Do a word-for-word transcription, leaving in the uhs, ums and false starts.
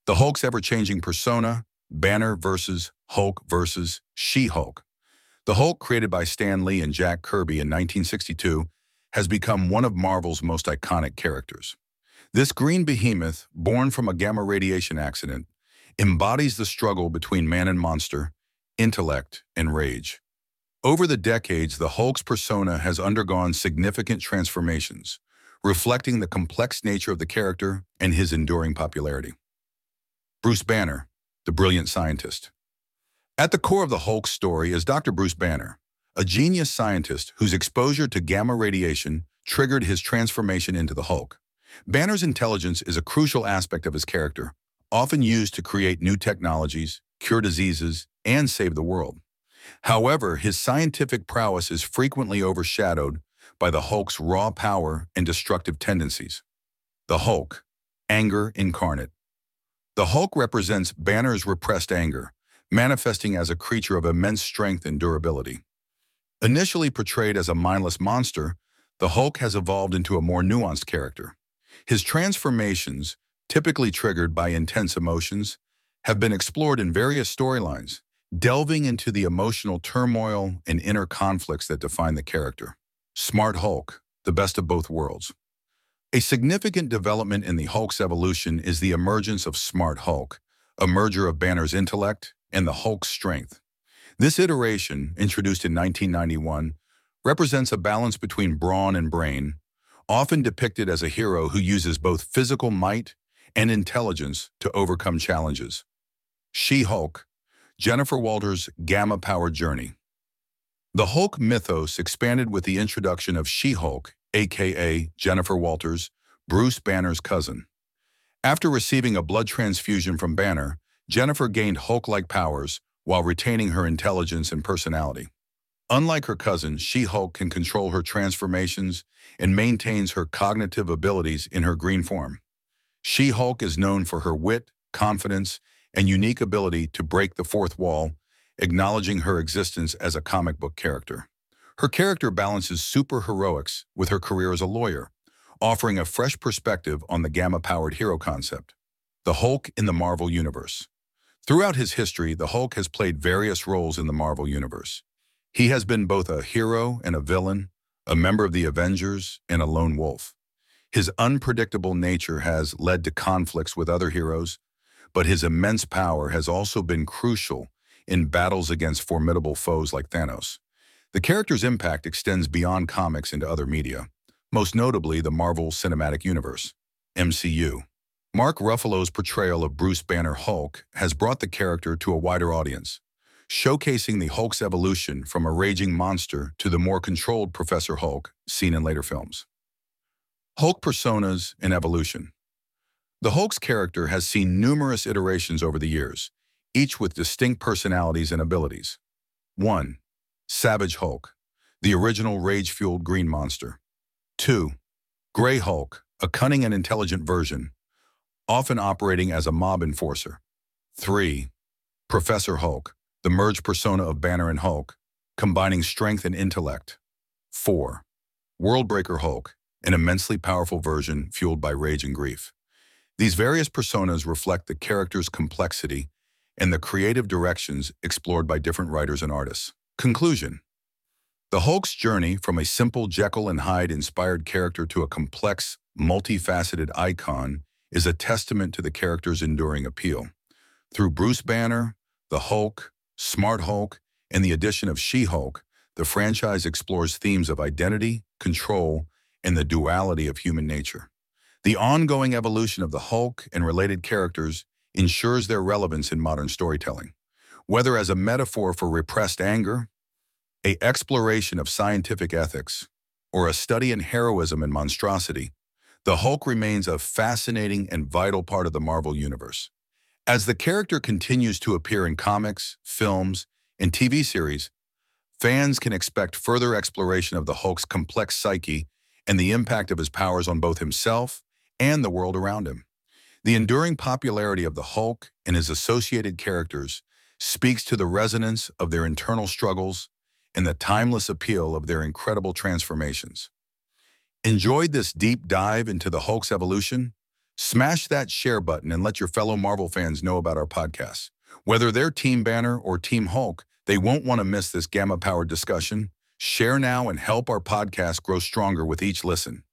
The Hulk's ever-changing persona, Banner versus Hulk versus She-Hulk. The Hulk, created by Stan Lee and Jack Kirby in nineteen sixty-two, has become one of Marvel's most iconic characters. This green behemoth, born from a gamma radiation accident, embodies the struggle between man and monster, intellect and rage. Over the decades, the Hulk's persona has undergone significant transformations, reflecting the complex nature of the character and his enduring popularity. Bruce Banner, the brilliant scientist. At the core of the Hulk story is Doctor Bruce Banner, a genius scientist whose exposure to gamma radiation triggered his transformation into the Hulk. Banner's intelligence is a crucial aspect of his character, often used to create new technologies, cure diseases, and save the world. However, his scientific prowess is frequently overshadowed by the Hulk's raw power and destructive tendencies. The Hulk, anger incarnate. The Hulk represents Banner's repressed anger, manifesting as a creature of immense strength and durability. Initially portrayed as a mindless monster, the Hulk has evolved into a more nuanced character. His transformations, typically triggered by intense emotions, have been explored in various storylines, delving into the emotional turmoil and inner conflicts that define the character. Smart Hulk, the best of both worlds. A significant development in the Hulk's evolution is the emergence of Smart Hulk, a merger of Banner's intellect and the Hulk's strength. This iteration, introduced in nineteen ninety-one, represents a balance between brawn and brain, often depicted as a hero who uses both physical might and intelligence to overcome challenges. She-Hulk, Jennifer Walters' gamma-powered journey. The Hulk mythos expanded with the introduction of She-Hulk, aka Jennifer Walters, Bruce Banner's cousin. After receiving a blood transfusion from Banner, Jennifer gained Hulk-like powers while retaining her intelligence and personality. Unlike her cousin, She-Hulk can control her transformations and maintains her cognitive abilities in her green form. She-Hulk is known for her wit, confidence, and unique ability to break the fourth wall, acknowledging her existence as a comic book character. Her character balances superheroics with her career as a lawyer, offering a fresh perspective on the gamma-powered hero concept. The Hulk in the Marvel Universe. Throughout his history, the Hulk has played various roles in the Marvel Universe. He has been both a hero and a villain, a member of the Avengers, and a lone wolf. His unpredictable nature has led to conflicts with other heroes, but his immense power has also been crucial in battles against formidable foes like Thanos. The character's impact extends beyond comics into other media, most notably the Marvel Cinematic Universe, M C U. Mark Ruffalo's portrayal of Bruce Banner Hulk has brought the character to a wider audience, showcasing the Hulk's evolution from a raging monster to the more controlled Professor Hulk seen in later films. Hulk personas and evolution. The Hulk's character has seen numerous iterations over the years, each with distinct personalities and abilities. one. Savage Hulk, the original rage-fueled green monster. two. Grey Hulk, a cunning and intelligent version, often operating as a mob enforcer. three. Professor Hulk, the merged persona of Banner and Hulk, combining strength and intellect. four. Worldbreaker Hulk, an immensely powerful version fueled by rage and grief. These various personas reflect the character's complexity and the creative directions explored by different writers and artists. Conclusion. The Hulk's journey from a simple Jekyll and Hyde-inspired character to a complex, multifaceted icon is a testament to the character's enduring appeal. Through Bruce Banner, the Hulk, Smart Hulk, and the addition of She-Hulk, the franchise explores themes of identity, control, and the duality of human nature. The ongoing evolution of the Hulk and related characters ensures their relevance in modern storytelling. Whether as a metaphor for repressed anger, an exploration of scientific ethics, or a study in heroism and monstrosity, the Hulk remains a fascinating and vital part of the Marvel Universe. As the character continues to appear in comics, films, and T V series, fans can expect further exploration of the Hulk's complex psyche and the impact of his powers on both himself and the world around him. The enduring popularity of the Hulk and his associated characters speaks to the resonance of their internal struggles and the timeless appeal of their incredible transformations. Enjoyed this deep dive into the Hulk's evolution? Smash that share button and let your fellow Marvel fans know about our podcast. Whether they're Team Banner or Team Hulk, they won't want to miss this gamma-powered discussion. Share now and help our podcast grow stronger with each listen.